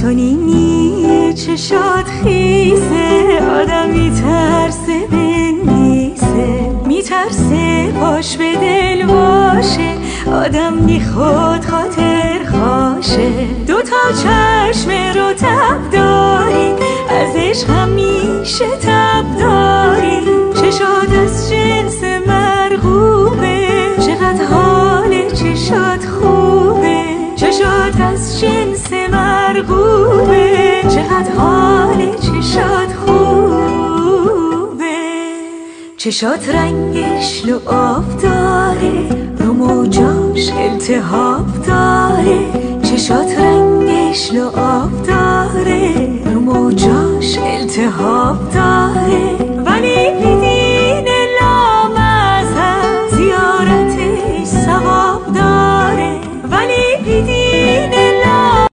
تو نیمی چشات خیسه، آدم میترسه بنویسه، میترسه پاش به دل باشه، آدم میخواد خاطر خاشه. دوتا چشم رو تب داری، ازش همیشه تب داری، چشات از جنس مرغوبه، چقدر حال چشات خوبه، چشات از جنس مرغوبه، چقدر حال چشات خوبه. چشات رنگش لعاب داره، رو موجاش التهاب داره، چشات رنگش لعاب داره،